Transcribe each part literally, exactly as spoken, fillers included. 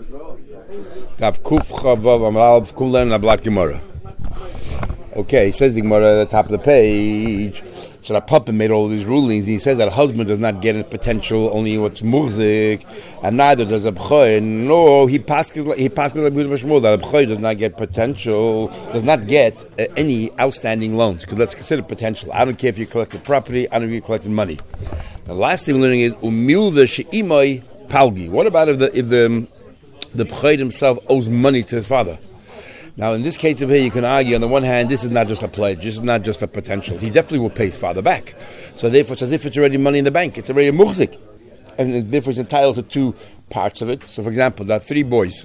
Okay, says the Gemara at the top of the page. So the Papa made all of these rulings. He says that a husband does not get a potential only what's muhzik, and neither does a b'choy. No, he passes he passes like that a b'choy does not get potential, does not get uh, any outstanding loans. Because let's consider potential. I don't care if you collected property. I don't care if you collected money. The last thing we're learning is umilva she'imay palgi. What about if the if the the b'choy himself owes money to his father? Now, in this case over here, you can argue, on the one hand, this is not just a pledge, this is not just a potential. He definitely will pay his father back. So therefore, it's as if it's already money in the bank. It's already a muhzik. And therefore, it's entitled to two parts of it. So, for example, there are three boys.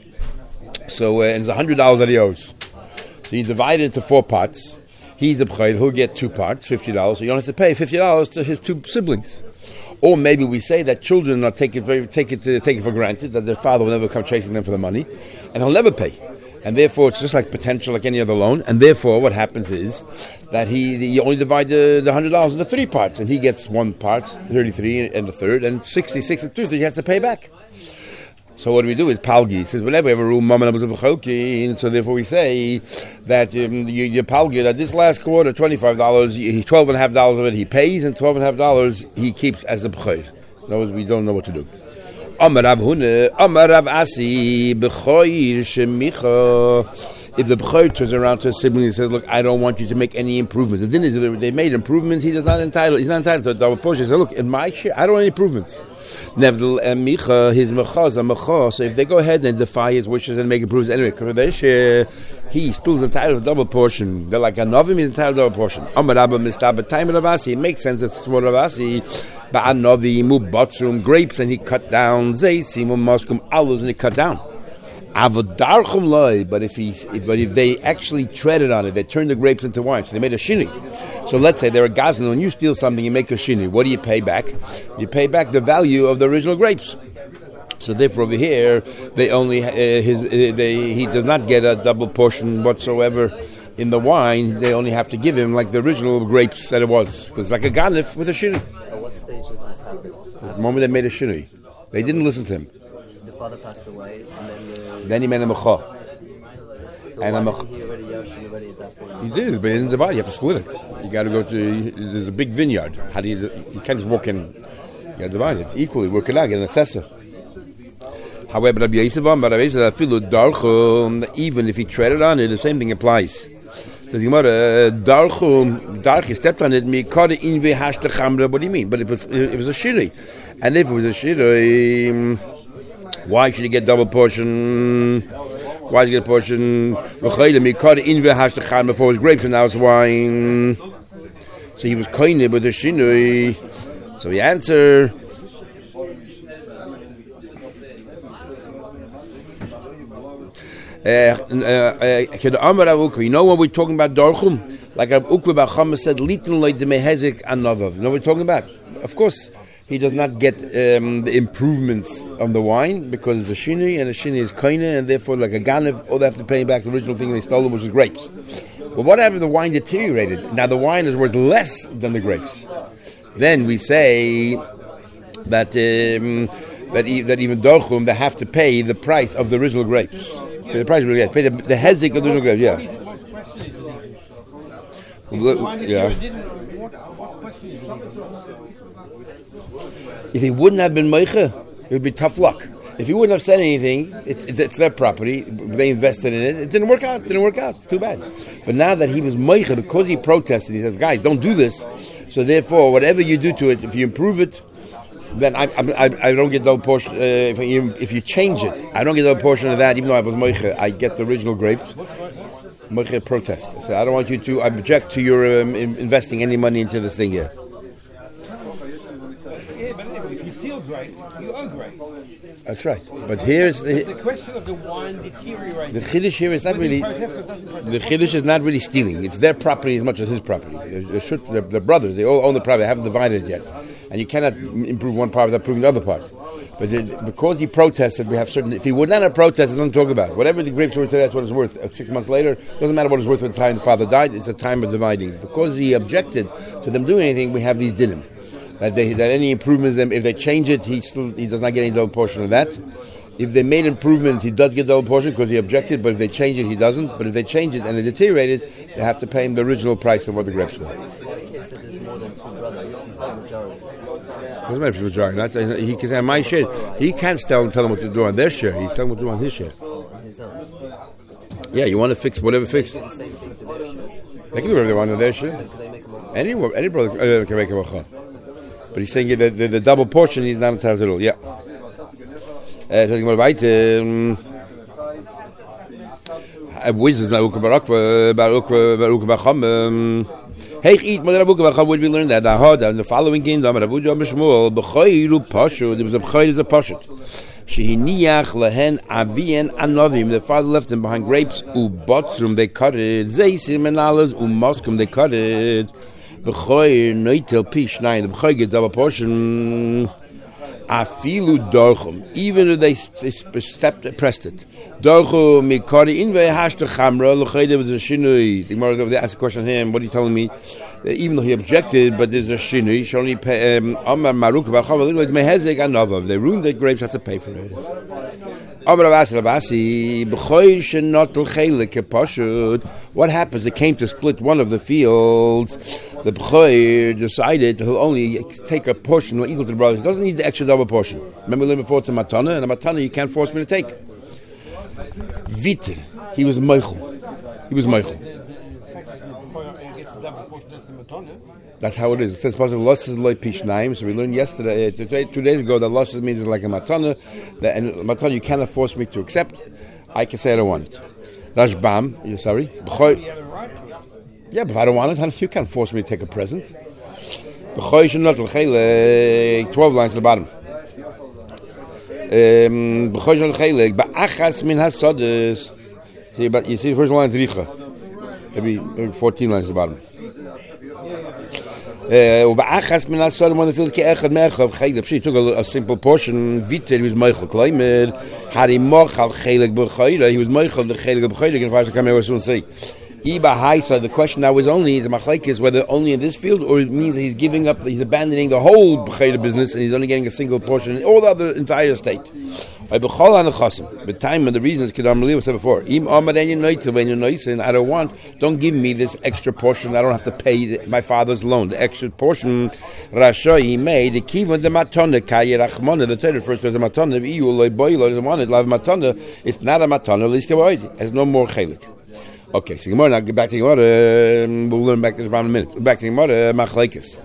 So, uh, and it's one hundred dollars that he owes. So, you divide it into four parts. He's the b'chayr, he'll get two parts, fifty dollars. So, you only have to pay fifty dollars to his two siblings. Or maybe we say that children are take it, very, take it, uh, take it for granted, that their father will never come chasing them for the money, and he'll never pay. And therefore, it's just like potential, like any other loan. And therefore, what happens is that he, he only divides the, the one hundred dollars into three parts. And he gets one part, thirty-three, and the third, and sixty-six and two, so he has to pay back. So what do we do is Palgi. He says, whenever we have a rule, and so therefore we say that um, you, you Palgi, that this last quarter, twenty-five dollars, twelve and a half dollars of it he pays, and twelve and a half dollars he keeps as a b'chayr. In other words, we don't know what to do. Amar Rav Huna, Amar Rav Asi, b'choyr shemicha. If the b'choyr turns around to a sibling and says, "Look, I don't want you to make any improvements," the thing is, if they made improvements, he does not entitled. He's not entitled to a double portion. He says, "Look, in my share, I don't want any improvements." Nevertheless, micha, his mechaz, a mechaz. So if they go ahead and defy his wishes and make improvements anyway, because they share, he still is entitled to a double portion. They're like a novim, he's entitled to a double portion. Amar Rabba mistabet time of Ravasi. It makes sense. It's what Ravasi. Ba'an novi mu batzrum grapes, and he cut down zeisim maskum alus, and he cut down. Avodarchum loy. But if he, but if they actually treaded on it, they turned the grapes into wine, so they made a shini. So let's say they're a gazlan. When you steal something, you make a shini. What do you pay back? You pay back the value of the original grapes. So therefore, over here, they only uh, his uh, they he does not get a double portion whatsoever in the wine. They only have to give him like the original grapes that it was, because like a ganif with a shini. At what stage does this happen? The moment they made a shini, they didn't listen to him. The father passed away, and then the... then he made a mecha. So and why a didn't he already Yoshin already at that point? He did, but he didn't divide. You have to split it. You got to go to. There's a big vineyard. How do you? You can't just walk in. You got to divide it equally. Work it out. Get an assessor. However, Rabbi Yosef, Rabbi Yosef, even if he treaded on it, the same thing applies. Says Gemara, Darchum, Darch, he stepped on it. What do you mean? But it was, it was a shiri, and if it was a shiri, why should he get double portion? Why did he get a portion? Before his grapes and now it's wine. So he was koine with the shinui. So he answered. You know when we're talking about Darchum? Like Rav Ukva Bar Chama said, Litin loy de mehezik and novav. You know what we're talking about? Of course, he does not get um, the improvements of the wine because it's a shini, and a shini is koine, and therefore, like a ganav, all they have to pay back the original thing they stole, which is grapes. But what happened if the wine deteriorated? Now the wine is worth less than the grapes. Then we say that um, that, e- that even Dorchum, they have to pay the price of the original grapes. Pay the price of the grapes. Pay the, the hezik of the original grapes, yeah. Yeah. If he wouldn't have been meicha, it would be tough luck. If he wouldn't have said anything, it's, it's their property. They invested in it. It didn't work out. It didn't work out. Too bad. But now that he was meicha, because he protested, he said, "Guys, don't do this." So therefore, whatever you do to it, if you improve it, then I I, I don't get no portion. Uh, if you if you change it, I don't get no portion of that. Even though I was meicha, I get the original grapes. Meicha protest. I said, "I don't want you to. I object to your um, in, investing any money into this thing here." Grapes, you owe grapes. That's right. But here's the, the question of the wine deteriorating. The chiddush here is not really. The chiddush is not really stealing. It's their property as much as his property. They should, they're, they're brothers. They all own the property. They haven't divided it yet, and you cannot improve one part without proving the other part. But it, because he protested, we have certain. If he would not have protested, don't talk about it. Whatever the grapes were today, that's what it's worth. Uh, six months later, doesn't matter what it's worth at the time the father died. It's a time of dividing. Because he objected to them doing anything, we have these dinim. That, they, that any improvements, them if they change it, he still he does not get any double portion of that. If they made improvements, he does get double portion because he objected, but if they change it, he doesn't. But if they change it and it deteriorated, they have to pay him the original price of what the grapes were. In any case that there's more than two brothers, this is the majority. Doesn't matter if it's majority. Not, he can say, on my share. He can't tell, tell them what to do on their share. He's telling them what to do on his share. Oh, on his own. Yeah, you want to fix whatever fix. They do the same thing to their share. They can do whatever they want on their share. So could they make a mocha? Any, any brother uh, can make a bracha. But he's saying the, the, the double portion, he's not entitled to do. Yeah. Uh, so weiter. Wisdom Baruch Baruch Baruch Baruch Bacham. Hey, eat Mother Baruch Bacham. Would we learn that? I in the following kingdom, Rabbi Jom Shmuel B'Chayru Pashut. There was a B'Chayr is a Pashut. Shehiniach lehen avien anovim. The father left them behind grapes. Ubotzrum they cut it. Zeisim and alas umoskum they cut it. B'Chayr noitel pish nine. The B'Chayr get double portion. Afilu dorchum, even if they, they stepped, pressed it. Dorchum mikari inve hashta chamra l'chayde was a shinui. The Gemara they asked a question on him. What are you telling me? That even though he objected, but there's a shinui. You should only pay. Amar maruk b'chavav like mehezek anavav. They ruined the grapes, have to pay for it. Amar Rabasi Rabasi b'choy shenotul chelik kepashut. What happens? It came to split one of the fields. The B'choy decided he'll only take a portion equal to the brothers. He doesn't need the extra double portion. Remember, we learned before it's a matana, and a matana you can't force me to take. Viter, he was meichel. He was meichel. That's how it is. It says possible losses loy pishnaim. So we learned yesterday, uh, two, two days ago, that losses means it's like a matana. That and matana you cannot force me to accept. I can say I don't want it. Rashbam, you sorry? B'choy. Yeah, but if I don't want it, you can't force me to take a present. Twelve lines at the bottom. See, but you see the first line, Richa. Maybe, maybe fourteen lines at the bottom. When the field she took a, a simple portion. Viter, he was Michael Kleimer. Hari Mochal Chelik B'Chayra. He was Michael the Chelik B'Chayra. And if I should come here, I will soon say. So the question now is only is machlek is whether only in this field or it means that he's giving up, he's abandoning the whole b'chayra business and he's only getting a single portion in all the other entire estate. The time and the reason is Kedam Rali was said before. Im Amar and I don't want, don't give me this extra portion. I don't have to pay my father's loan. The extra portion Rasha he made the kiva the matana kaya rachmana. The Torah refers to as a matana. If you loy boy doesn't want it, love matana. It's not a matana. Liskavoid has no more chelik. Okay, so Gemara, now get back to Gemara. Um, we'll learn back to this in a minute. Back to Gemara, Machlekes.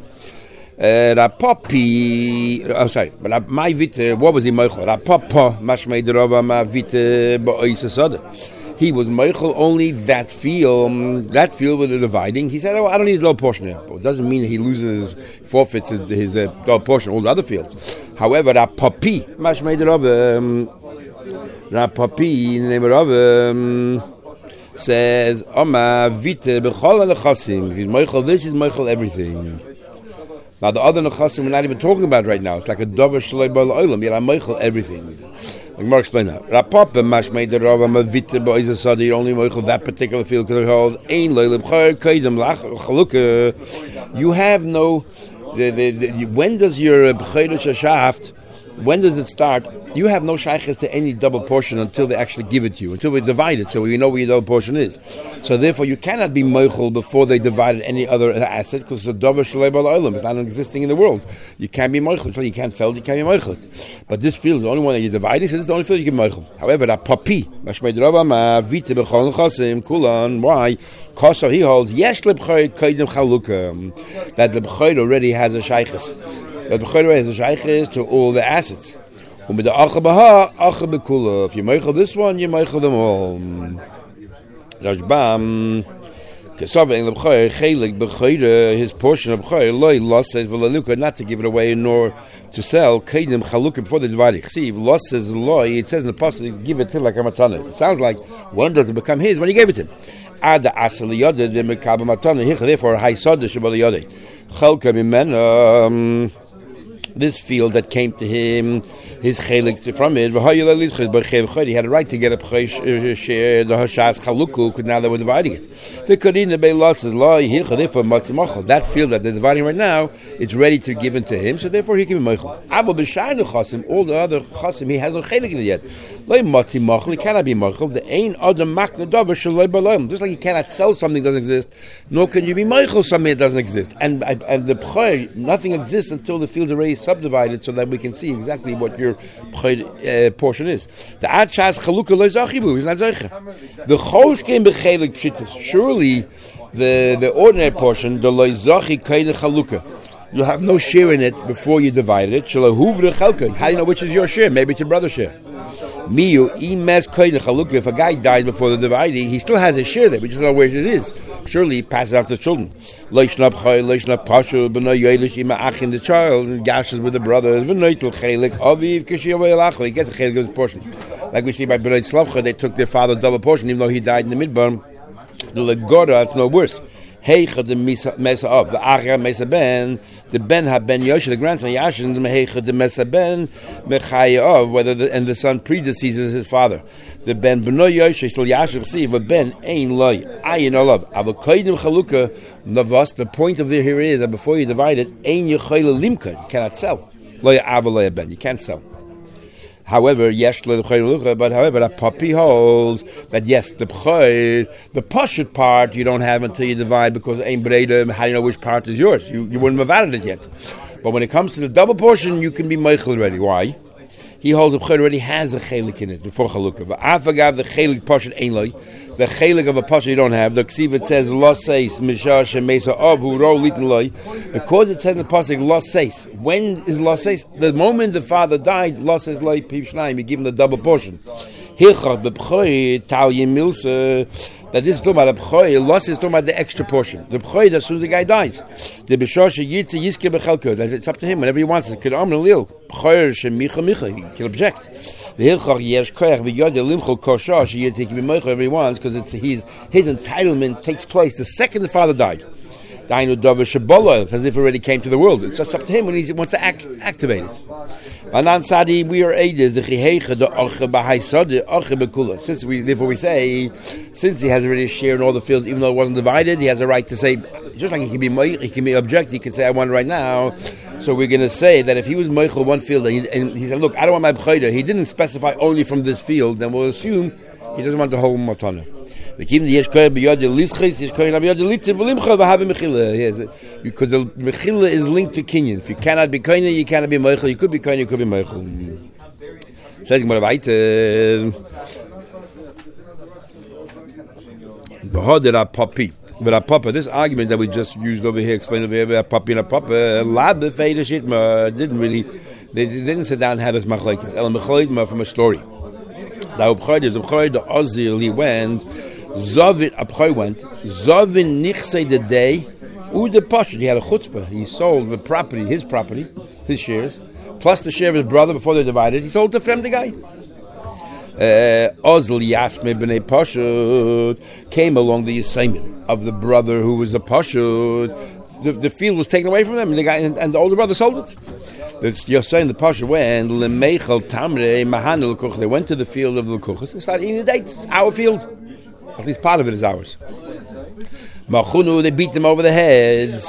Rapapi, oh sorry, but my vite, what was he Meichel? Rapapa, mashmei derova ma vite ba'oisasada. He was Meichel only that field, that field with the dividing. He said, oh, I don't need a little portion here. But it doesn't mean that he loses, forfeits his, his uh, double portion, all the other fields. However, Rapapi, mashmei derova, Rapapi, in the name of um, says, Oma vite b'chol nechasim. He's Meichel this, he's Meichel everything. Now the other nechasim we're not even talking about right now. It's like a dover shloi b'al oilam. Yet I Meichel everything. Like Mark explained that. Rapapa mashmei derova ma vite b'oizasadi. You only Meichel that particular field because it holds ein loy lebchayr kaidem lach chaluka. You have no. The, the, the, when does your b'chayr shashaft? When does it start? You have no shaykhs to any double portion until they actually give it to you, until we divide it, so we know where your double portion is. So therefore, you cannot be meichel before they divided any other asset, because it's a dover shalei bal olam. It's not existing in the world. You can't be meichel. So you can't sell it, you can't be meichel. But this field is the only one that you're dividing, so this is the only field you can meichel. However, that papi, mashmei derova ma vite b'chol nechasim kulan. Why? Koso he holds yesh lebchayr kaidem chaluka, that the b'chayr already has a shaykhs. That b'chayr has a shaykhs to all the assets. If you meichel this one, you meichel them all. Rashbam, his portion of b'chayr loy loss says not to give it away nor to sell. Kaidem chalukim before they divide it. See, if loss says loy, it says in the pasuk, give it to him like a matana. It sounds like when does it become his when he gave it to him? Ada asal yodeh the mekabel matana. Therefore, high soda shabal yodeh. Chalka mimena. this field that came to him, his chelik from it, he had a right to get a share, the hashas chaluku, because now they were dividing it. That field that they're dividing right now, it's ready to give into him, so therefore he can be meichel. All the other chasim, he has no chelik in it yet. He cannot be meichel. The ain adam makna davar shaloi b'loim. Just like you cannot sell something that doesn't exist, nor can you be meichel something that doesn't exist. And and the b'choy, nothing exists until the field is already subdivided, so that we can see exactly what your b'choy uh, portion is. The ad shas chalukah lo zachibu is not zeicha. The chosh came b'chelik pshitas. Surely the the ordinary portion, the lo zachi kain chalukah, you'll have no share in it before you divide it. Shalahu v'chalka. How do you know which is your share? Maybe it's your brother's share. Miyu imes kain chalukah. If a guy dies before the dividing, he still has a share there. We just don't know where it is. Surely he passes out to the children. Leishnab chay, leishnab pashu, b'nai yoelish ima achin, the child, and gashes with the brothers. V'naitel chelik aviv kishiyavay alachol. He gets a chelik of his portion. Like we see by B'nai Slavcha, they took their father's double portion, even though he died in the midbar. The legora, it's no worse. Heicha the mesa of the achra mesa ben, the ben ha ben Yoshe, the grandson Yashin, the heicha the mesa ben mechaya of, whether the, and the son predeceases his father. The ben b'no Yoshe still Yashin receive, but ben ein loy ayin olav. Avokoidim chaluka navas. The point of the here is that before you divide it, ein yochayla limka. You cannot sell. Loy avaloy ben. You can't sell. However, yes, but however, a puppy holds that yes, the b'choy, the pashut part you don't have until you divide, because ein b'reidem. How do you know which part is yours? You you wouldn't have added it yet. But when it comes to the double portion, you can be meichel already. Why? He holds the b'choy already has a chelik in it before chalukah. But afagav the chelik pashut ein loy. The chelik of a pasha you don't have. The ksiv says lo seis mishar shemesa avu ro litin loy. Because it says in the pasuk lo seis. When is lo seis? The moment the father died, lo seis loy piv shnayim. You give him the double portion. Hilchach b'b'choy talyim milsa. That this is talking about a b'choy. Lo seis is talking about the extra portion. The b'choy, as soon as the guy dies. The b'shar sheyitze yiske b'chalko. It's up to him whenever he wants it. Could amr lil b'choy shemicha micha. He can object. The hilchach yesh koyach v'yodeh limchol kosha sheyitze he can be meichel whenever he wants, because it's his his entitlement takes place the second the father died. Dainu davar shebolo, as if it already came to the world. It's just up to him when he wants to act, activate it. Anan sadi, we are ages the chihecha the orche b'haisad orche bekula. Since we therefore we say, since he has already a share in all the fields, even though it wasn't divided, he has a right to say, just like he can be meichel, he can be object, he can say I want it right now. So we're going to say that if he was meichel one field and he, and he said, look, I don't want my b'chayda, he didn't specify only from this field, then we'll assume he doesn't want the whole matana. Because the mechila is linked to kinyan. If you cannot be kinyan, you cannot be meichel. You could be kinyan, you could be meichel. Says Gemara weiter. Behoder a papi. But a papa, this argument that we just used over here, explained over here, a papi and a papa, lad befeida shitma didn't really. They didn't sit down and have this machlekes. El mechayidma from a story. The Abchayid is Abchayid the Ozil. He went. Zavin Abchayid went. Zavin nichsei the day. U the pashut. He had a chutzpah. He sold the property, his property, his shares, plus the share of his brother before they divided. He sold to the guy. Ozil Yasme b'nei pashut came along the assignment of the brother who was a pashut. The, the field was taken away from them, and the guy and, and the older brother sold it. You're saying the pasha went lemeichel tamre mahanul kuch. They went to the field of the kuchas and started eating the dates. It's our field. At least part of it is ours. Machunu, they beat them over the heads.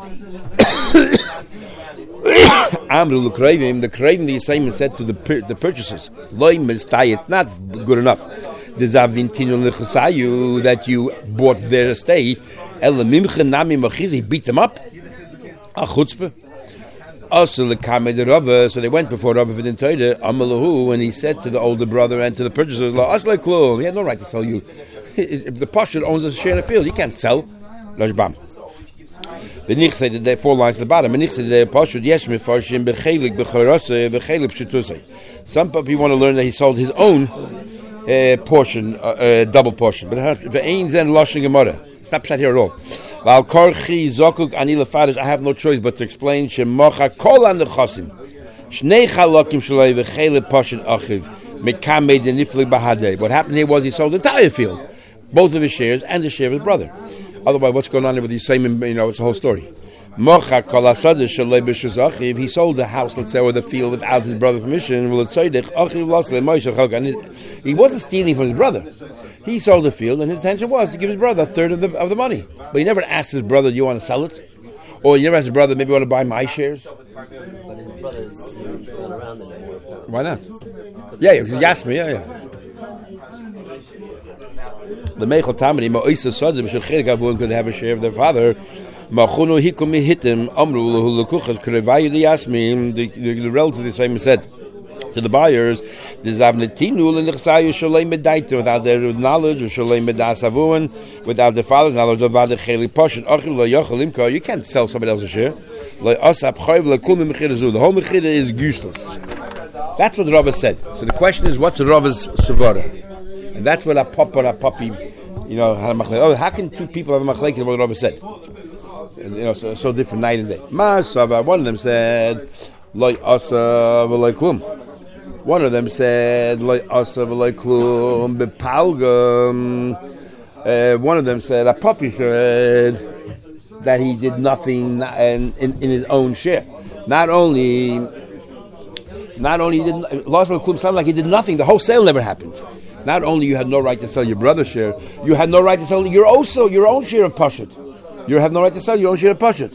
Amru l'kreivim, the kreivim, the assignment said to the the purchasers, loy miztai, it's not good enough. The zavintinu lechasayu that you bought their estate. Elamimcha nami machiz, he beat them up. A chutzpah. Also, the kamed Rava, so they went before Rava v'dintoide Amalahu, and he said to the older brother and to the purchasers, "La asle klum, he had no right to sell you. If the pashut owns a share in the field, he can't sell." Lashbam. The nich said that there are four lines at the bottom. The nich said that pashut yesh mefarshim bechelik bechorase bechelik pshutusay. Some people want to learn that he sold his own uh, portion, uh, uh, double portion, but the ain zen lashing gemara. It's not pshat here at all. I have no choice but to explain Shemacha kol an nechasim shnei chalakim shalei v'chele pashin achiv mekamed deniflik bahadei. What happened here was he sold the entire field, both of his shares and the share of his brother. Otherwise, what's going on here with the same? You know, it's the whole story. Mocha kol asada shalei b'shus achiv. He sold the house, let's say, or the field without his brother's permission. Well, tzedek achiv lost le Moshe chok. And he wasn't stealing from his brother. He sold the field, and his intention was to give his brother a third of the of the money. But he never asked his brother, "Do you want to sell it?" Or he never asked his brother, "Maybe you want to buy my shares?" But his brother's not around anymore. Apparently. Why not? Yeah, yeah, he asked me. Yeah, yeah. The Meichel Tamari Ma'isa Sadim should Chilgavun could have a share of their father. Machunu Hikumi Hitim Amru Lukuchas Krevayu Yasmim. The the relatively same said to the buyers, there's Avnetinu and the Chasayu Shalem Medaita without their knowledge or Shalem Medasavuan, without their father's knowledge about the Cheli Poshin Achim Lo Yochalimka. You can't sell somebody else's share. The whole Mechira is useless. That's what the Rava said. So the question is, what's the Rava's Savara? And that's what a papa and a puppy, you know, had a machlek. Oh, how can two people have a machlek? What the Rava said. And, you know, so, so different night and day. Ma'asava, one of them said, Loi asa v'loi klum. One of them said, Loi asa v'loi klum bepalgam. Uh, one of them said, a puppy said that he did nothing in, in, in his own share. Not only, not only did Loi asa v'loi klum sound like he did nothing. The whole sale never happened. Not only you had no right to sell your brother's share, you had no right to sell your also your own share of Pashut. You have no right to sell your own share of Pashut.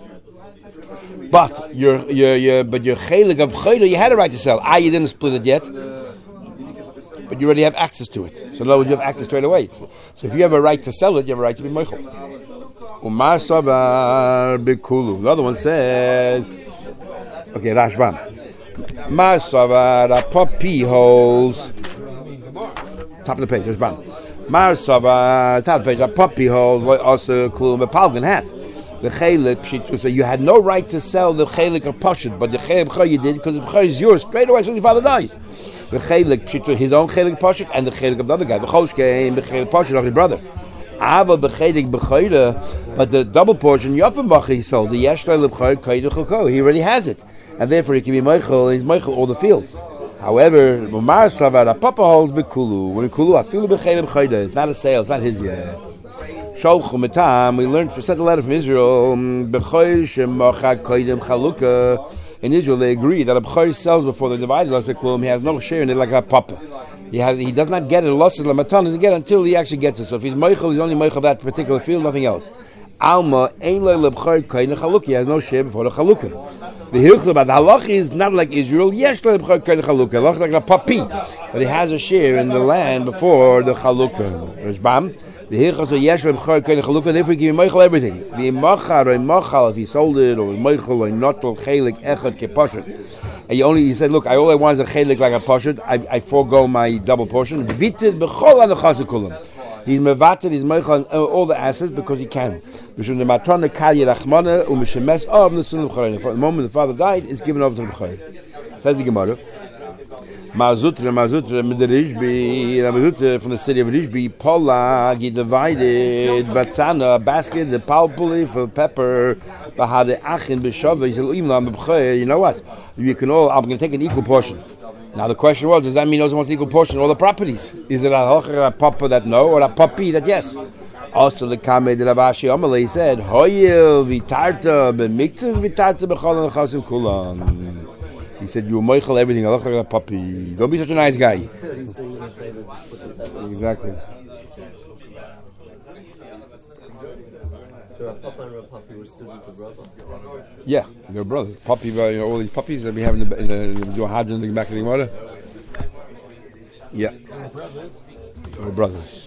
But your your your but your chelik of chayda, you had a right to sell. Ah, you didn't split it yet, but you already have access to it. So in other words, you have access straight away. So, so if you have a right to sell it, you have a right to be meichel. Umar sabar bikulu. Another one says, okay, Rashbam. Mar savar a puppy holes. Top of the page, there's ban. Mar Sava, top of the page, a puppy hole, also klum, a palgan half. The chelik, pshit, so you had no right to sell the chelik of Pashut, but the chelik b'chor you did because the b'chor is yours straight away as soon as your father dies. The chelik, pshit, his own chelik Pashut and the chelik of the other guy. The chosh came, the chelik Pashut of his brother. Ava b'chelik b'chor, but the double portion, Yofim he sold, the yeshlei l'b'chor, kaidu choko, he already has it. And therefore he can be meichel, he's meichel all the fields. However, Umar Savar, a papa holds Bekulu. When Kulu, I feel Bechelim Chayda. It's not a sale, it's not his yet. Sholchu Metam, we learned, we sent a letter from Israel. Bechoy Shemachak Koydem Chaluka. In Israel, they agree that a Bechoy sells before they divide the Klum. He has no share in it like a papa. He has, he does not get it. Lost his Lamatan doesn't get it until he actually gets it. So if he's Meichel, he's only Meichel that particular field, nothing else. Alma Ein Le Lebchoy Koydem Chaluka. He has no share before the Chaluka. The hilchah about the halach is not like Israel. Yes, halach like a puppy, but he has a share in the land before the chalukah. There's bam. The hilchah so yes, chalukah. Therefore, give Michael everything. The machar or machal if he sold it or Michael or notel chelik echad kepashet. And he only he said, look, I all I want is a chelik like a pashet. I, I forego my double portion. Vited b'chol anachas kulam. He's mevated, he's meichel on all the assets because he can. For the moment the father died, it's given over to the B'chai. Says the Gemara. Marzutra, Marzutra, Marzutra from the city of Rishbi, Pola, he divided Batzana, a basket, the palpuli for pepper, Bahade Achin, B'Shava, he said, you know what? You can all, I'm going to take an equal portion. Now the question was, does that mean he doesn't want equal portion of all the properties? Is it a halacha, a papa that no, or a puppy that yes? Also the Kameh de Rabashi Amalei he said, Hoyil vitarta b'miktzah vitarta b'chol nechasim kulam. He said, you meichel everything, halacha a puppy. Don't be such a nice guy. He's doing him a favor to split the pepper. Exactly. So a papa and a puppy were students of Rava? Yeah, they're brothers. Puppy, you know, all these puppies that we have in the in the, in the, the Hajj in the back of the Gemara. Yeah, they're brothers.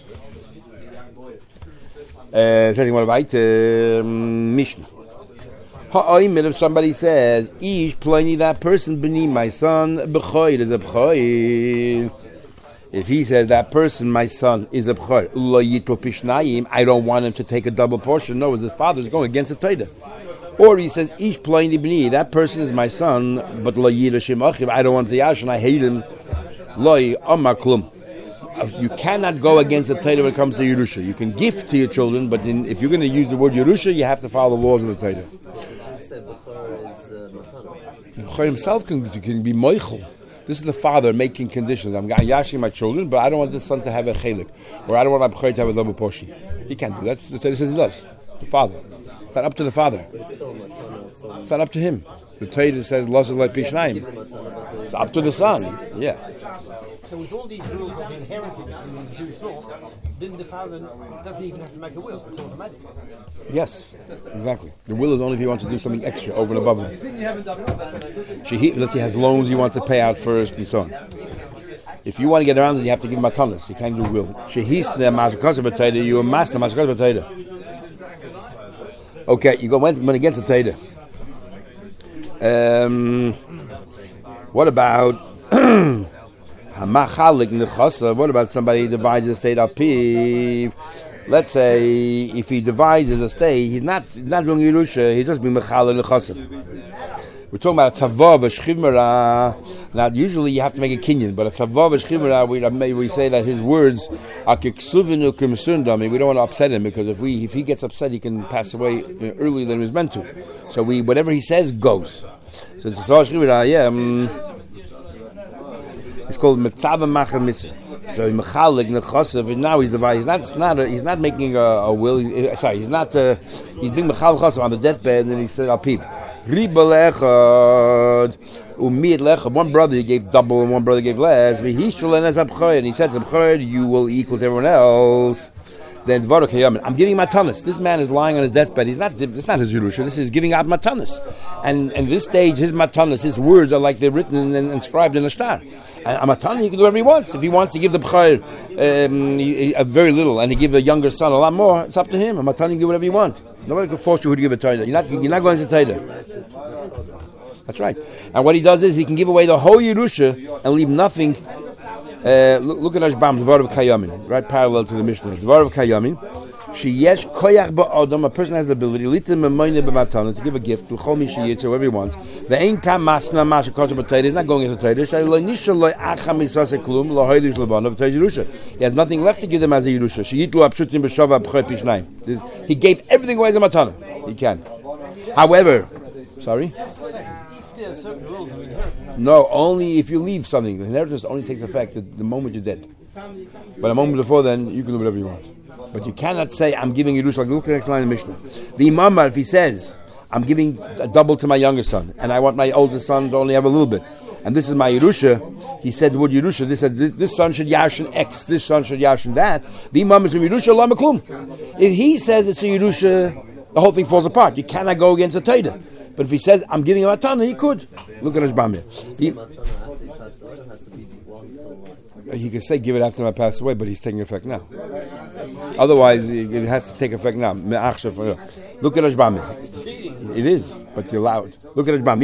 Uh, something what about Mishnah? Ha'oimid if somebody says, "Ish pliny that person b'ni my son b'choy is a b'choy." If he says that person, my son, is a b'choy, lo yitol pishnayim, I don't want him to take a double portion. No, his father is going against the Torah. Or he says, Ish pliny b'ni, that person is my son, but lo yidashim achiv, I don't want the yash and I hate him. Lo amar klum. You cannot go against the Torah when it comes to Yerusha. You can gift to your children, but in, if you're going to use the word Yerusha, you have to follow the laws of the Torah. You said before is uh, Matana. Chayim himself can, can be moichel. This is the father making conditions. I'm yashing my children, but I don't want this son to have a chelik, or I don't want my b'chor to have a double portion. He can't do that. The Torah says he does. The father. not up to the father. It's still matana from. It's not up to him. The Torah says Los Eloi Pishnayim. Give the matana, but the- It's up to the son. Yeah. So with all these rules of inheritance in the Jewish law, then the father doesn't even have to make a will. It's automatic. Yes, exactly. The will is only if he wants to do something extra over and above it. Shehi, let's say he has loans he wants to pay out first and so on. If you want to get around it, you have to give him matanas. You can't do will. Shehis the mashakos b'teida. You a master mashakos b'teida. Okay, you go went, went against the teida. Um, what about hamachalik nechasa? What about somebody who divides his estate up? Let's say if he divides his estate, he's not not doing Yerusha, he's just being mechal nechasa. We're talking about a tzavav, a shchimera. Now, usually you have to make a kinyan, but a tzavav, a shchimera, we, we say that his words are kiksuvinu kimsundami. We don't want to upset him because if we if he gets upset, he can pass away earlier than he was meant to. So we whatever he says goes. So it's a tzavav shchimera. Yeah, um, it's called mitzvah macher misa. So mechalik nechasav, and now he's divided. He's not. He's not. A, he's not making a, a will. He, sorry, he's not. Uh, he's being mechal chasav on the deathbed, and then he said, "I'll peep." Riba lechad, umiyat lechad. One brother he gave double, and one brother gave less. And he said to the you will equal to everyone else. Then I'm giving matanas. This man is lying on his deathbed. He's not. It's not his Yerusha. This is giving out matanas. And and this stage, his matanas, his words are like they're written and inscribed in a star. And a matana, he can do whatever he wants. If he wants to give the b'chayr um, he, he, very little, and he give the younger son a lot more, it's up to him. A matana, you can do whatever you want. Nobody can force you who to give a Torah. You're not. You're not going to Torah. That's right. And what he does is he can give away the whole Yerusha and leave nothing. Uh, look, look at Ashbam, the Dvar of Kayamin, right parallel to the Mishnah. The Dvar of Kayamin. She yesh koyach ba'adam. A person has the ability litim emayne b'matana to give a gift to chol mi sheyitz, whoever he wants. The ein kam masna masha kosher b'tayda. He's not going into Torah. Shay lo nisha lo acha misase klum lo haydish lebanav b'tayda Yerusha. He has nothing left to give them as a Yerusha. Sheyitlu apshutim b'shava b'chay pishnayim. He gave everything away as a matana. He can. However, sorry. If there are certain rules of inheritance. No, only if you leave something. The inheritance only takes effect the, the moment you're dead. But a moment before then, you can do whatever you want. But you cannot say, I'm giving Yerusha. Like, look at the next line in the Mishnah. The Imam, if he says, I'm giving a double to my younger son, and I want my older son to only have a little bit, and this is my Yerusha, he said the word Yerusha, this said, this, this son should Yashin X, this son should Yashin that. The Imam is a Yerusha, La Maklum. If he says it's a Yerusha, the whole thing falls apart. You cannot go against a Torah. But if he says, I'm giving him a Matana, he could. Look at his Bamir. He, he can say, give it after I pass away, but he's taking effect now. Otherwise, it has to take effect now. Look at Ashbami. It is, but you're allowed. Look at Ashbami.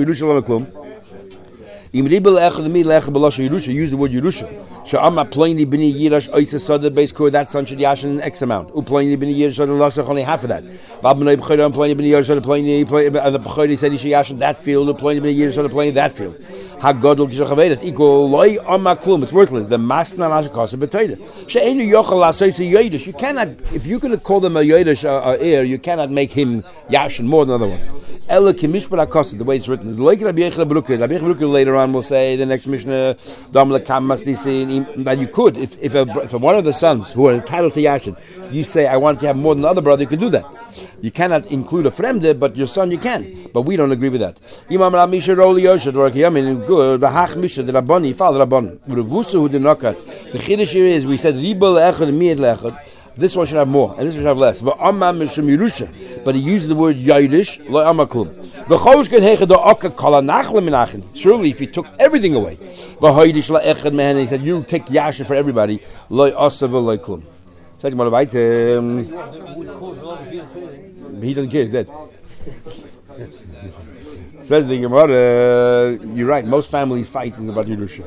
Use the word Yerusha. That son should yashin X amount. Only half of that. And the Bechori said he should yashin that field. That field. It's equal. It's worthless. The masna mashakasa b'toida. You cannot, if you're going to call them a yodesh or heir, you cannot make him yashin more than another one. The way it's written. Later on will say the next Mishnah that you could, if if, a, if a one of the sons who are entitled to yashin, you say I want to have more than the other brother, you can do that. You cannot include a fremde, but your son you can. But we don't agree with that. Imam Ramisha Roli Yoshad work Yamin good the Hach Misha the Rabbani father Rabban Ravusa who did not cut. The Chiddush here is we said Ribal Echad Miyad Lechad. This one should have more, and this one should have less. But he uses the word Yaidish, lo amaklum. Surely, if he took everything away, he said, "You take yashin for everybody." Lo asav lo klum. Said um, he doesn't care. He's dead. Says the Gemara, you're right. Most families fight about Yerusha.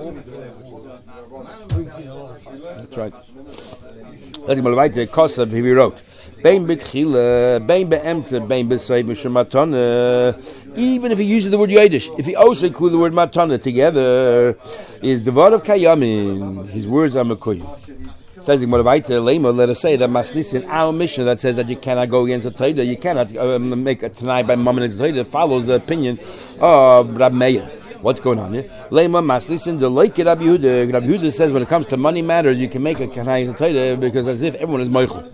That's right. Let's go right to Kosav. He wrote, "Bein betchila, bein beemtze, bein besayv mishamatana." Even if he uses the word Yiddish, if he also includes the word matana together, is the word of Kayamin. His words are Mekoyim. Says the Gemara right to Lema. Let us say that Masnis in our mission that says that you cannot go against a Torah, you cannot um, make a Tanai by Mammon and Torah. Follows the opinion of Rab Meir. What's going on here? Lema Maslisin the like Rabbi Yehuda. Rabbi Yehuda says when it comes to money matters, you can make a kanai Torah because as if everyone is Meichel.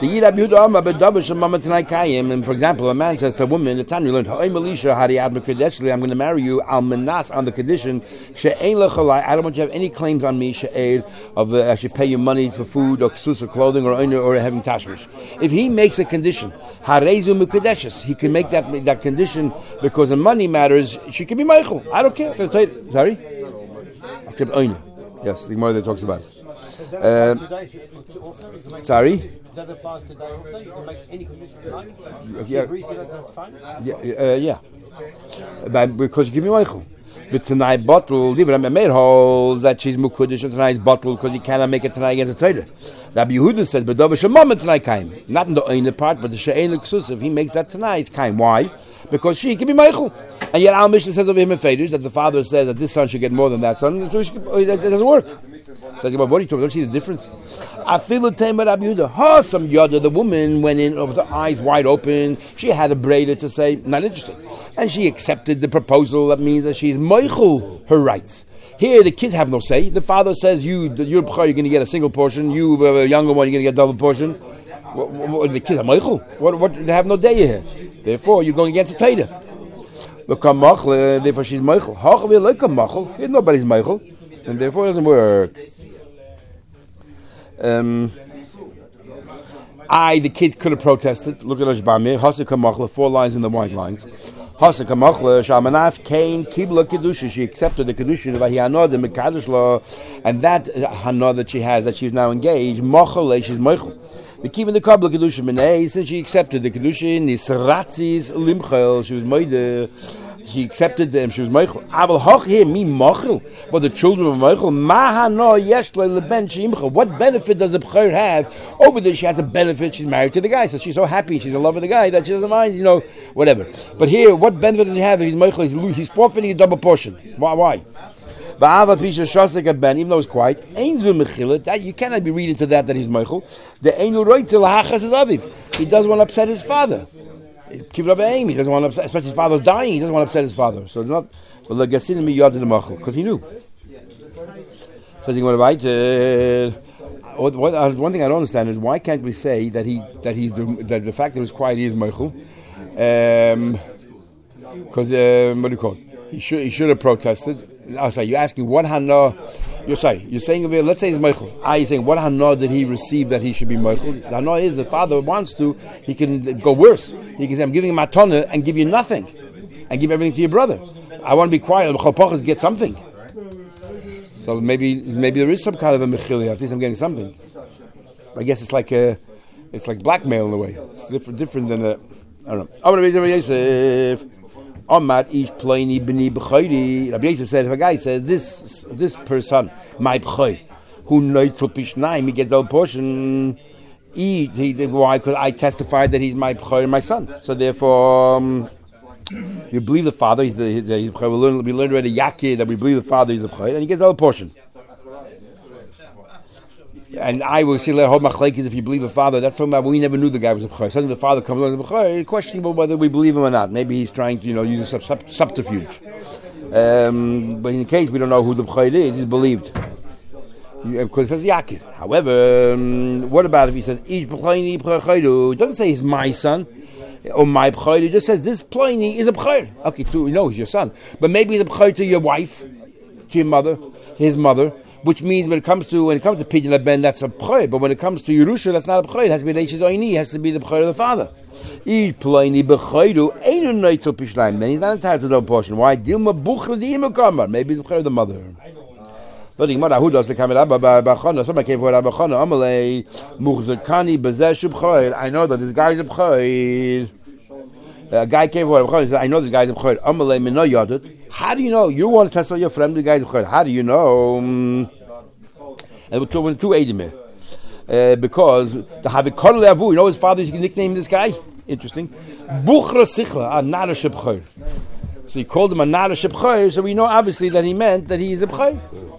The Yid Rabbi Yehuda Amar b'davar shemama t'nai kayim. And for example, a man says to a woman, the time you learned, "Ha'oy Melisha hariyad mekadeshli, I'm going to marry you al menas on the condition she'ein lechalai. I don't want you to have any claims on me she'eid of uh, I should pay you money for food or ksus or clothing or or having tashmish." If he makes a condition, harezu mekadeshes, he can make that that condition because in money matters. She can be Michael. I don't care. Sorry. Except oina. Yes, the Gemara that talks about it. Uh, sorry? That applies today also? You can make any condition you like? If yeah. you agree to that, that's fine? Yeah. Uh, yeah. But because you give me Michael. But tonight bottle, leave it. I made holes that she's mukudish and tonight's bottle because he cannot make it tonight against a trader. Rabbi Yehuda says, but Dova Shemama tonight kaim. Not in the oina part, but the she'ein l'ksus. If he makes that tonight, it's kaim. Why? Because she can be Michael. And yet our Mishnah says of him in Fedish that the father says that this son should get more than that son. So it doesn't work. Says, well, what are you talking about? Don't you see the difference? I feel the time, but Rabbi Yehuda, ha, some yada, the woman went in with her eyes wide open. She had a braid to say, not interested. And she accepted the proposal. That means that she's Michael, her rights. Here, the kids have no say. The father says, you, you're going to get a single portion. You, a younger one, you're going to get a double portion. What, what, the kids are Michael. What, what, they have no day here. Therefore, you're going against a tater. Therefore, she's Michael. Nobody's Michael. And therefore, it doesn't work. Um, I, the kid, could have protested. Look at Ashbamir. Hasika Machla, four lines in the white lines. Hasika Machla, Shamanas, Cain, Kibla Kedusha. She accepted the Kedusha of Ahianah, the Mekadosh law, and that Hana that she has, that she's now engaged, Machale, she's Michael. The Kibla the Kabla Kedusha Menei, since she accepted the Kedusha, Nisratzis Limchel, she was Moide. She accepted them. She was Michael. Aval hoch here me Michael. But the children of Michael, Mahano Yeshle Leben Shimcha. What benefit does the B'chayr have? Over there, she has a benefit. She's married to the guy, so she's so happy. She's in love with the guy that she doesn't mind, you know, whatever. But here, what benefit does he have if he's Michael? He's, he's forfeiting a double portion. Why? Why? Even though it's quiet, that you cannot be reading to that that he's Michael. The Einu Roitzel Hachas is Aviv. He doesn't want to upset his father. Keep it up aim. He doesn't want to upset, especially his father's dying. He doesn't want to upset his father. So it's not. So the Gasin mi yad the machal because he knew. Says he going to write. What, what, uh, one thing I don't understand is why can't we say that he that he's the, that the fact that he was quiet he is Michael? Um, because um, what do you call it? He should he should have protested. Oh, sorry, you're asking what hana. You're sorry. You're saying over here, let's say he's Michael. Ah, you're saying what hana did he receive that he should be Michael? The hana is the father wants to. He can go worse. He can say, I'm giving him matana and give you nothing, and give everything to your brother. I want to be quiet. Chalpachas get something. So maybe maybe there is some kind of a mechili. At least I'm getting something. I guess it's like a, it's like blackmail in a way. It's different different than a. I don't know. I'm going to be Yosef. Omar ish ploini b'ni b'chayri. Rabbi Yosef said, if a guy says this this person, my b'chay, who neutral pishnaim, he gets the portion. He, he, why? Because I testified that he's my b'chay, my son. So therefore, um, you believe the father. He's the he's the, he's the we learned we learned already Yakir that we believe the father is the b'chay, and he gets the portion. And I will see let hold machlekes if you believe the father. That's talking about when we never knew the guy was a b'chay. Suddenly the father comes along as a b'chay. Questionable whether we believe him or not. Maybe he's trying to you know use a sub- sub- subterfuge. Um, but in the case we don't know who the b'chay is, he's believed because it says Yakir. However, um, what about if he says ish b'chayni b'chayru? It doesn't say he's my son or my b'chay. It just says this ploini is a b'chay. Okay, too, you know he's your son, but maybe he's a b'chay to your wife, to your mother, to his mother. Which means when it comes to when it comes to Pidyon Ben, that's a b'chay. But when it comes to Yerusha, that's not a b'chay. It has to be Reishis Oini. It has to be the b'chay of the father. Ish ploini b'chayru einu noitzol pishleim. Then he's not entitled to the portion. Why? Dilma buchla di'ima kamar. Maybe it's the b'chay of the mother. But the Gemara, who does the kamel abba b'chana? Somebody came for Abba Chana. Amalei muchzakani b'zeh b'chay. I know that this guy's a b'chay. A guy came for Abba Chana. He said, I know this guy's a b'chay. Amalei mino yadut. How do you know? You want to testify your friend, the guy's b'chay. How do you know? Um, and we're two, two Eidim uh, because the Havikor Le'avu, you know his father nicknamed this guy? Interesting. Buchra Sichla, a Nara Shebchayr. So he called him a Nara Shebchayr, so we know obviously that he meant that he is a B'chayr.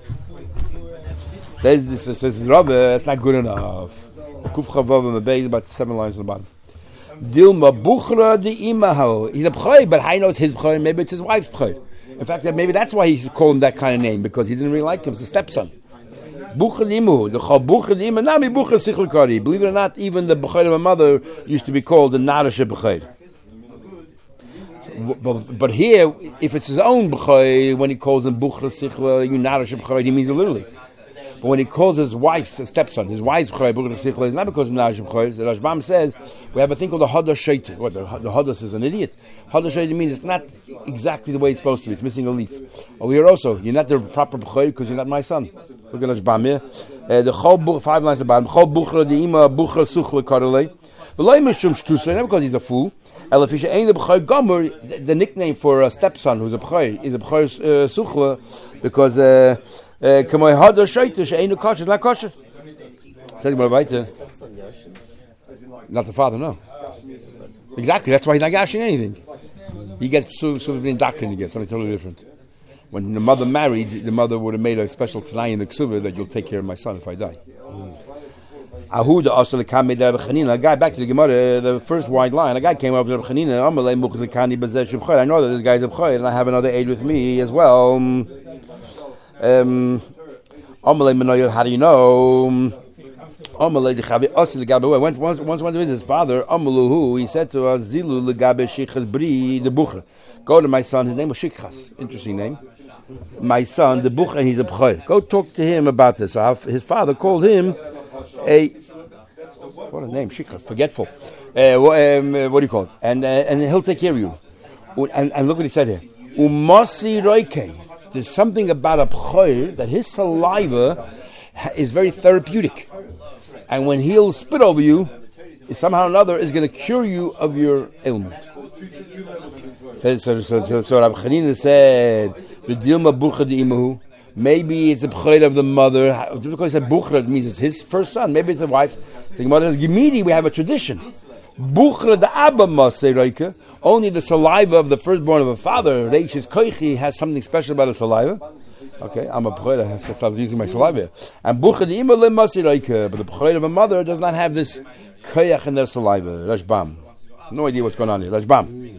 Says this, says this Rabbi, that's not good enough. Kuf Chavav and is about seven lines on the bottom. Dilma Buchra de Imaho. He's a B'chayr, but I know it's his B'chayr, maybe it's his wife's B'chayr. In fact, maybe that's why he called him that kind of name, because he didn't really like him. It's a stepson. Bucher Imu, the Chol Bucher Imu, Nami Bucher Sichel Kari. Believe it or not, even the B'chayr of a mother used to be called the Narash B'chayr. But, but here, if it's his own B'chayr, when he calls him Bucher Sichel, you Narash B'chayr, he means it literally. But when he calls his wife's his stepson, his wife's B'chayr, Bucher Sichel, it's not because of Narash B'chayr. The Rashbam says, we have a thing called the Hadas Shaita. What, the, the Hadas is an idiot. Hadas Shaita means it's not exactly the way it's supposed to be. It's missing a leaf. Oh, here also, you're not the proper B'chayr because you're not my son. Look at Rashbam here. Uh, the Chol Bucher, five lines about him. Chol Bucher, the Ima, Bucher Suchle Karelei. The Loi Mishum Shtusay, not because he's a fool. Elafisha ain't the B'chayr Gomer, the nickname for a stepson who's a B'chayr, is a B'chayr uh, Suchle, because uh, Kamoy Hadas Shaita, she ain't no kosher, it's not kosher. Says mal weiter. Not the father, no. Exactly, that's why he's not gashing anything. He gets sort of being doctrine, he gets something totally different. When the mother married, the mother would have made a special tanai in the ksuva that you'll take care of my son if I die. Ahuda also the kam made Rabbi Chanina. A guy back to the Gemara, the first wide line. A guy came over to Rabbi Chanina. Amalei muchzekani b'zeh shebchayr. I know that this guy's a b'chayr, and I have another aid with me as well. Um, Amalei menoyer. How do you know? Amalei dechavi osi legabe. Once once once went to visit his father. Amaluhu. He said to us, Zilu legabe shichas bri the bucher. Go to my son. His name was Shikhas. Interesting name. My son, the bucher, and he's a b'chayr. Go talk to him about this. So his father called him a what a name, Shikha, forgetful. Uh, what, um, uh, what do you call it? And uh, and he'll take care of you. And, and look what he said here. Umasi roike. There's something about a b'chayr that his saliva is very therapeutic, and when he'll spit over you, somehow or another is going to cure you of your ailment. So so so, so, so Rabbi Chanina said, "V'dilma bucha di'imahu." Maybe it's a b'chayr of the mother. Just because it's a buchra, it means it's his first son. Maybe it's a wife. So Gemara says, Gemidi, we have a tradition. Buchra the abba masei reika. Only the saliva of the firstborn of a father, Reishis koichi, has something special about the saliva. Okay, I'm a b'chayr. I start using my saliva. And buchra the ima le masei reika. But the b'chayr of a mother does not have this koyach in their saliva. Rashbam. No idea what's going on here. Rashbam.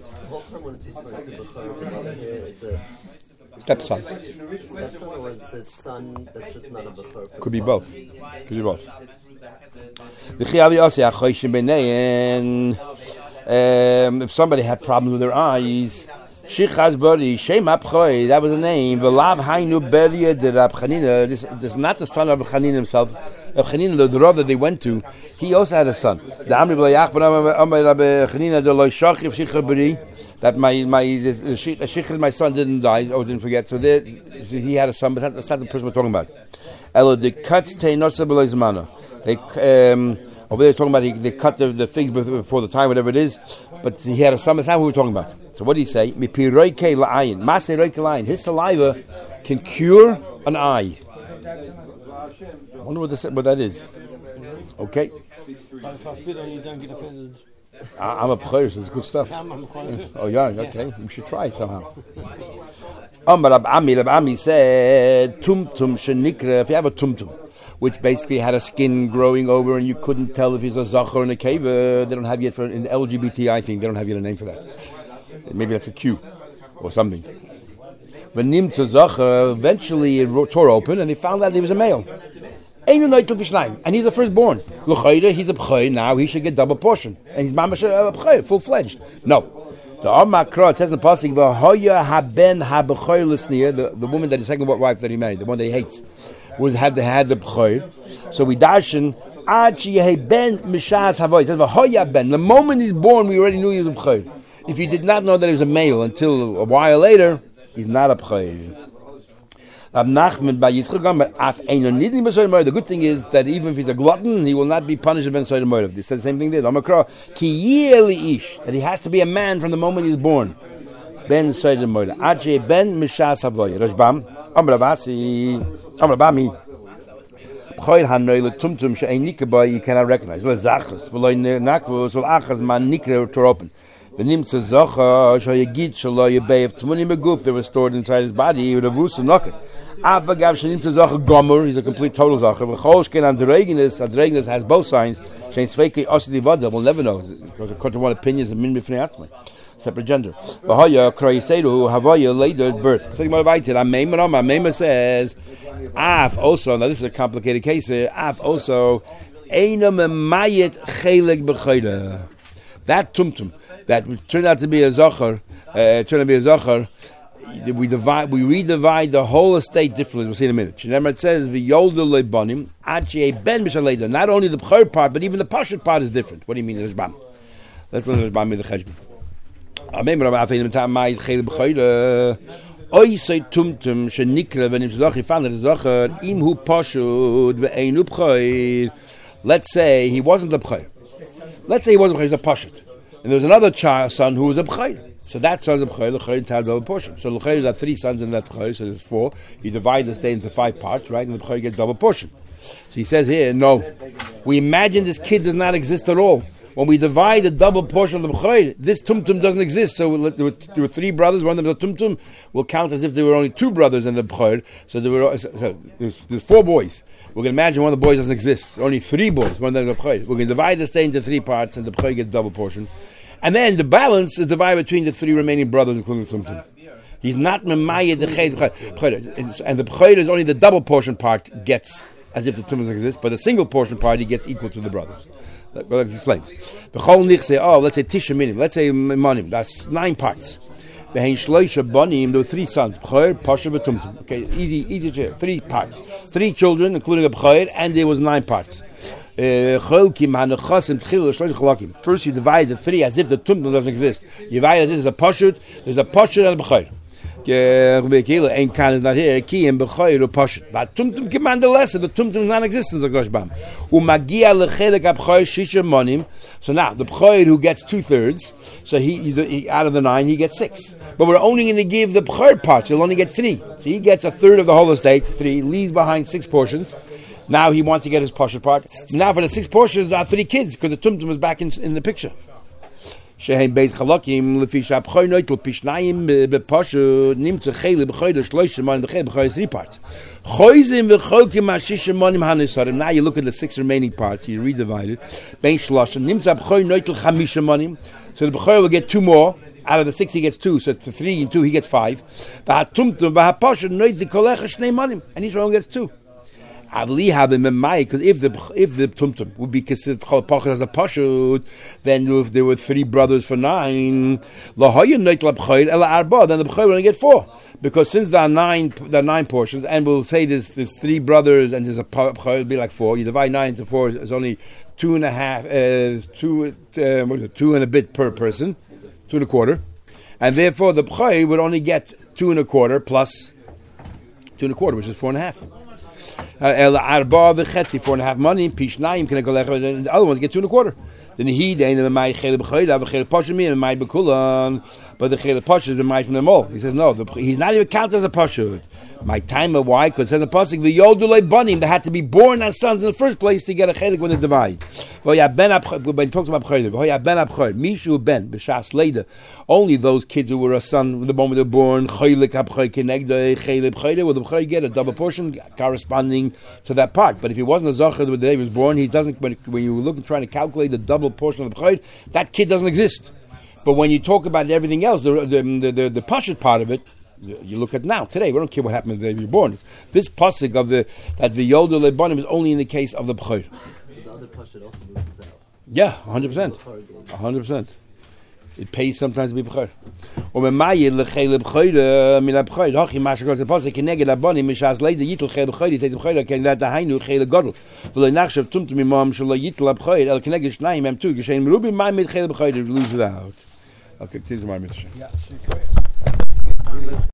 Stepson. Stepson or it's his son that's just not a b'chayr? Could be both. Could be both. The Chiyavi Asi Achoyshim B'nein. If somebody had problems with their eyes, Shichaz Bari Shem Abchoy, that was the name. V'lav Hainu Beria de Rab Chanina. This, this is not the son of Chanina himself. Rab Chanina, the, the Rav that they went to, he also had a son. The Amri B'layach B'nam Rab Chanina de Lo Shachiv Shichaz Bari. That my my Shichaz, my son didn't die. Oh, didn't forget. So, there, so he had a son, but that's not the person we're talking about. Elo de cuts te nosa b'leizmana. They um, over there talking about he, they cut the, the figs before the time, whatever it is. But he had a son. That's not what we're talking about. So what did he say? Mipi roike la'ayin, masei roike la'ayin. His saliva can cure an eye. I wonder what, this, what that is. Okay. If I spit on you, don't get offended. I'm a b'chayr, so it's good stuff. I'm a b'chayr. Oh yeah, okay. We should try it somehow. Amar Rab Ami, Rab Ami said, tumtum shenikra. If you have a tumtum, which basically had a skin growing over, and you couldn't tell if he's a zachor or a keva, they don't have yet for in the L G B T I thing. They don't have yet a name for that. Maybe that's a Q or something. When nimtza zachor, eventually it tore open, and they found out he was a male. And he's the firstborn. He's a b'chayr, now he should get double portion. And he's mamash a b'chayr, full-fledged. No. The Amakra, it says in the Pasuk, V'hoya haben ha-b'chayr l'sniyah, the the woman that the second wife that he married, the one that he hates, was had the, had the b'chayr. So we darshan, Ad sheyehi ben mishas havoy. It says, V'hoya ben. The moment he's born, we already knew he was a b'chayr. If you did not know that he was a male until a while later, he's not a b'chayr. The good thing is that even if he's a glutton, he will not be punished ben Seder Moirav. They said the same thing there. That he has to be a man from the moment he's born. Ben Seder Moirav. Ache ben Mishas Havoy. Rashbam. Amravasi. Amrabami. B'choir hanoy letumtum she'ein nikabay you cannot recognize. Lezachas. V'loy nakvus. V'l'achas man nikre to open. The nimtza zacha shayagid shalay yebei of tmuni meguf that was stored inside his body. He would have vusa knock it. Avagav shenimtza zacha gomer. He's a complete total zacha. V'cholshken andreginus. Andreginus has both signs. Shein sveikei osidi vada. We'll never know because according to one opinion is a min b'fnei atzmai. separate gender. V'haya kroiseru havaya later birth. Second motivated. Amema Amema says, af also. Now this is a complicated case. Af also, eina memayet chelik b'chayda. That tumtum that turned out to be a zachar, uh, turned out to be a zachar. We divide, we redivide the whole estate differently. We'll see in a minute. Remember, it says v'yoldu leibanim achi ben b'shaleda. Not only the b'chor part, but even the pashut part is different. What do you mean, Rishbam? Let's learn Rishbam in the cheshbon. Remember, I'm after the time my chayil b'chor. Oy say tumtum shenikra v'nim zachar found that zachar im hu pashut ve'einu b'chor. Let's say he wasn't the b'chor. Let's say he wasn't b'chor. He was a pashut, and there was another child, son who was a b'chor. So that son's a b'chor, the b'chor entitled double portion. So the b'chor had three sons in that b'chor, so there's four. You divide the estate into five parts, right? And the b'chor gets double portion. So he says here, no. We imagine this kid does not exist at all. When we divide the double portion of the b'chor, this tumtum doesn't exist. So there were, there were three brothers, one of them was a tumtum. We'll count as if there were only two brothers in the b'chor. So there were so, so there's, there's four boys. We're going to imagine one of the boys doesn't exist. Only three boys, one of them is the b'chor. We're going to divide the estate into three parts, and the b'chor gets double portion. And then the balance is divided between the three remaining brothers, including Tumtum. He's not memayed the ched, and the b'chor is only the double portion part gets as if the Tumtum exists, but the single portion part he gets equal to the brothers. That well, explains. The chol nich say, oh, let's say tisha minim, let's say manim. That's nine parts. Behind shloisha banim, there were three sons, b'chor, pasha, v'tumtum. Okay, easy, easy to three parts, three children, including a b'chor, and there was nine parts. First you divide the three as if the tumtum doesn't exist. You divide it, there's a pashut, there's a pashut and a b'chor. Ein kan is not here, ki and b'chor or pashut. But tumtum command the lesser, the tumtum is non-existent, Zagosh Bam. Umagia lechelek ab'chor shisha monim. So now, the b'chor who gets two-thirds, so he, he out of the nine, he gets six. But we're only going to give the b'chor part, so he'll only get three. So he gets a third of the whole estate, three, leaves behind six portions. Now he wants to get his pashut part. Now for the six portions, there are three kids because the tumtum is back in, in the picture. Shehem beit chalakim lefi shabchoy noitel pishnayim bepashut nimtze chayli b'choy the shloisha man the chayli b'choy is three parts. Choyzim v'cholkim hashisha monim hanesarim. Now you look at the six remaining parts. You redivide it. Bein shloshim nimtze b'choy noitel chamisha monim. So the b'choy will get two more. Out of the six, he gets two. So for three and two, he gets five. V'hatumtum v'hapashut noit the kolecha shnei monim, and each one gets two. Because if the if the tumtum would be considered chalpachas as a pashut, then if there were three brothers for nine, then the b'chor will only get four. Because since there are nine, there are nine portions, and we'll say there's there's three brothers and there's a b'chor, it'll be like four. You divide nine into four, it's only two and a half, uh, two, uh, what is it, two and a bit per person, two and a quarter, and therefore the b'chor would only get two and a quarter plus two and a quarter, which is four and a half. El arba v'chetzi, four and a half money. Pishnayim can I go like the other ones get two and a quarter. Then he they the my chele b'chayda v'chele pashmi and my bekulan, but the chele pash is the my from them all. He says no, the, he's not even counted as a pashut. My time of why? Because it says the pasuk v'yoldu banim, they had to be born as sons in the first place to get a chelik when they divide. V'ya ben abchor, when talks about b'chayda, v'ya ben abchor, mishu ben b'shas leida. Only those kids who were a son the moment they're born, chelik abchor kenegda chele b'chayda, will the b'chayda get a double portion corresponding to that part. But if he wasn't a zachar the day he was born, he doesn't. When, when you look and trying to calculate the double portion of the b'chayda, that kid doesn't exist. But when you talk about everything else, the the the, the, the pashut part of it, you look at now, today, we don't care what happened the day you were born. This pasuk of the that v'yoldu lebanim is only in the case of the b'chor. So the other pashut also loses out. Yeah, one hundred percent. one hundred percent. It pays sometimes to be b'chor. U'memayid l'chele b'chor min ha'b'chor. Hachi masha goes the pasuk keneged abanim mishas leida yitl chele b'chor. He takes b'chor ken that hainu chele gadol. V'lo nachshav tumtum imam shelo yitl b'chor el keneged shnayim em tu geshein merubi ma'amid chele b'chor. Lose it out. Okay, continue my mitzvah. Yeah,